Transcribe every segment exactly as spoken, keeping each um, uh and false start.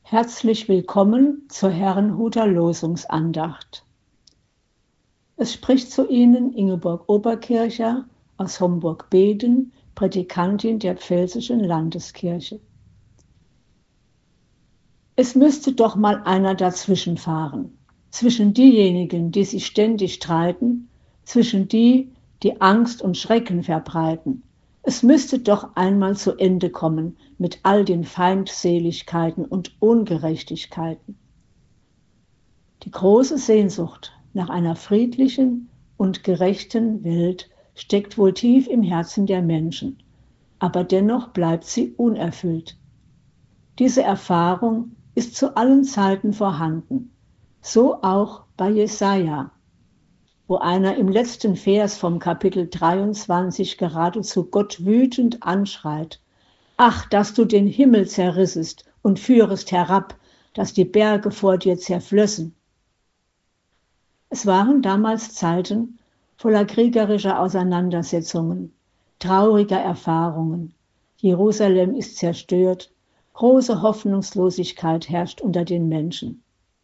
Herzlich willkommen zur Herrnhuter Losungsandacht. Es spricht zu Ihnen Ingeborg Oberkircher aus Homburg-Beden, Prädikantin der Pfälzischen Landeskirche. Es müsste doch mal einer dazwischen fahren, zwischen diejenigen, die sich ständig streiten, zwischen die, die Angst und Schrecken verbreiten. Es müsste doch einmal zu Ende kommen mit all den Feindseligkeiten und Ungerechtigkeiten. Die große Sehnsucht nach einer friedlichen und gerechten Welt steckt wohl tief im Herzen der Menschen, aber dennoch bleibt sie unerfüllt. Diese Erfahrung ist zu allen Zeiten vorhanden, so auch bei Jesaja, wo einer im letzten Vers vom Kapitel dreiundzwanzig geradezu Gott wütend anschreit: Ach, dass du den Himmel zerrissest und führest herab, dass die Berge vor dir zerflössen. Es waren damals Zeiten voller kriegerischer Auseinandersetzungen, trauriger Erfahrungen. Jerusalem ist zerstört, große Hoffnungslosigkeit herrscht unter den Menschen.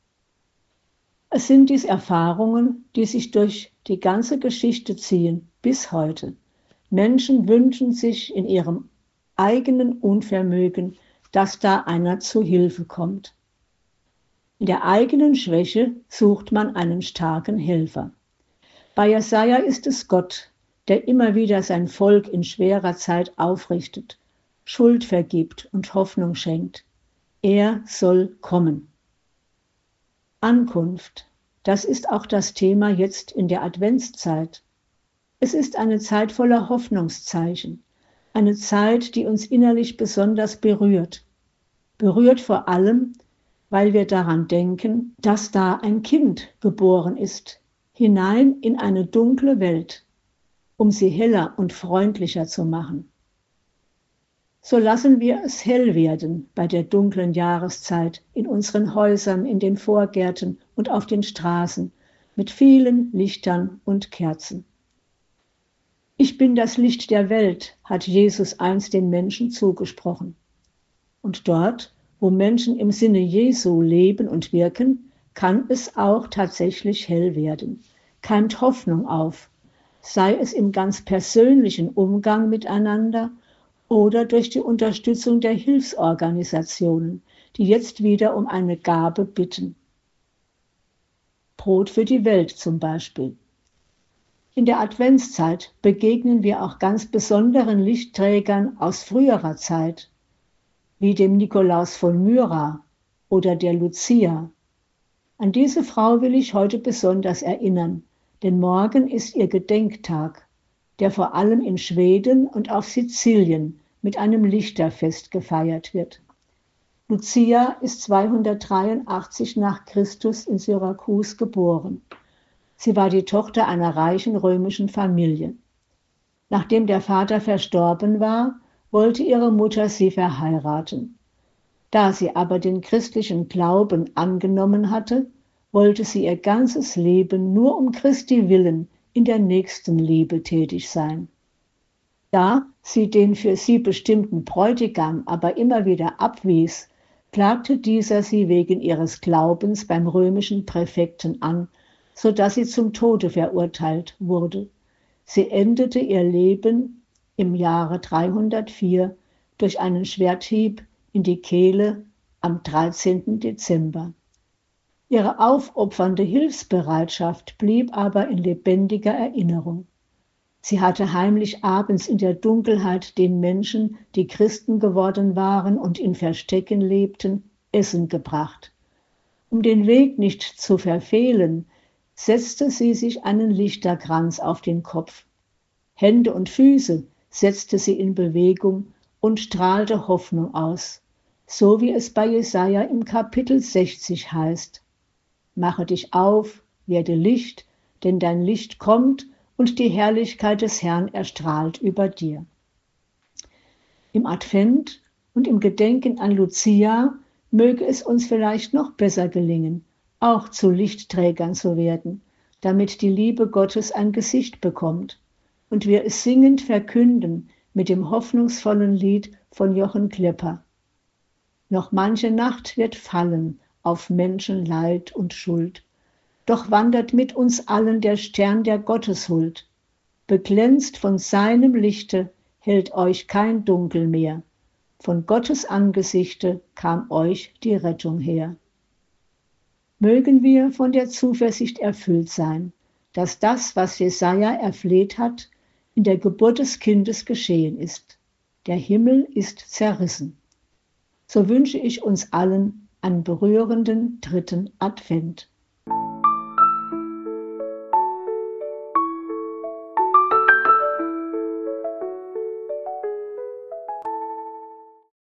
Es sind dies Erfahrungen, die sich durch die ganze Geschichte ziehen, bis heute. Menschen wünschen sich in ihrem eigenen Unvermögen, dass da einer zu Hilfe kommt. In der eigenen Schwäche sucht man einen starken Helfer. Bei Jesaja ist es Gott, der immer wieder sein Volk in schwerer Zeit aufrichtet, Schuld vergibt und Hoffnung schenkt. Er soll kommen. Ankunft, das ist auch das Thema jetzt in der Adventszeit. Es ist eine Zeit voller Hoffnungszeichen, eine Zeit, die uns innerlich besonders berührt. Berührt vor allem, weil wir daran denken, dass da ein Kind geboren ist, hinein in eine dunkle Welt, um sie heller und freundlicher zu machen. So lassen wir es hell werden bei der dunklen Jahreszeit in unseren Häusern, in den Vorgärten und auf den Straßen mit vielen Lichtern und Kerzen. Ich bin das Licht der Welt, hat Jesus einst den Menschen zugesprochen. Und dort, wo Menschen im Sinne Jesu leben und wirken, kann es auch tatsächlich hell werden, keimt Hoffnung auf, sei es im ganz persönlichen Umgang miteinander oder durch die Unterstützung der Hilfsorganisationen, die jetzt wieder um eine Gabe bitten. Brot für die Welt zum Beispiel. In der Adventszeit begegnen wir auch ganz besonderen Lichtträgern aus früherer Zeit, wie dem Nikolaus von Myra oder der Lucia. An diese Frau will ich heute besonders erinnern, denn morgen ist ihr Gedenktag, der vor allem in Schweden und auf Sizilien mit einem Lichterfest gefeiert wird. Lucia ist zweihundertdreiundachtzig nach Christus in Syrakus geboren. Sie war die Tochter einer reichen römischen Familie. Nachdem der Vater verstorben war, wollte ihre Mutter sie verheiraten. Da sie aber den christlichen Glauben angenommen hatte, wollte sie ihr ganzes Leben nur um Christi willen in der Nächstenliebe tätig sein. Da sie den für sie bestimmten Bräutigam aber immer wieder abwies, klagte dieser sie wegen ihres Glaubens beim römischen Präfekten an, so dass sie zum Tode verurteilt wurde. Sie endete ihr Leben im Jahre dreihundertvier durch einen Schwerthieb in die Kehle am dreizehnten Dezember. Ihre aufopfernde Hilfsbereitschaft blieb aber in lebendiger Erinnerung. Sie hatte heimlich abends in der Dunkelheit den Menschen, die Christen geworden waren und in Verstecken lebten, Essen gebracht. Um den Weg nicht zu verfehlen, setzte sie sich einen Lichterkranz auf den Kopf. Hände und Füße setzte sie in Bewegung und strahlte Hoffnung aus, so wie es bei Jesaja im Kapitel sechzig heißt: Mache dich auf, werde Licht, denn dein Licht kommt und die Herrlichkeit des Herrn erstrahlt über dir. Im Advent und im Gedenken an Lucia möge es uns vielleicht noch besser gelingen, auch zu Lichtträgern zu werden, damit die Liebe Gottes ein Gesicht bekommt und wir es singend verkünden mit dem hoffnungsvollen Lied von Jochen Klepper. Noch manche Nacht wird fallen auf Menschen Leid und Schuld. Doch wandert mit uns allen der Stern der Gotteshuld. Beglänzt von seinem Lichte hält euch kein Dunkel mehr. Von Gottes Angesichte kam euch die Rettung her. Mögen wir von der Zuversicht erfüllt sein, dass das, was Jesaja erfleht hat, in der Geburt des Kindes geschehen ist. Der Himmel ist zerrissen. So wünsche ich uns allen einen berührenden dritten Advent.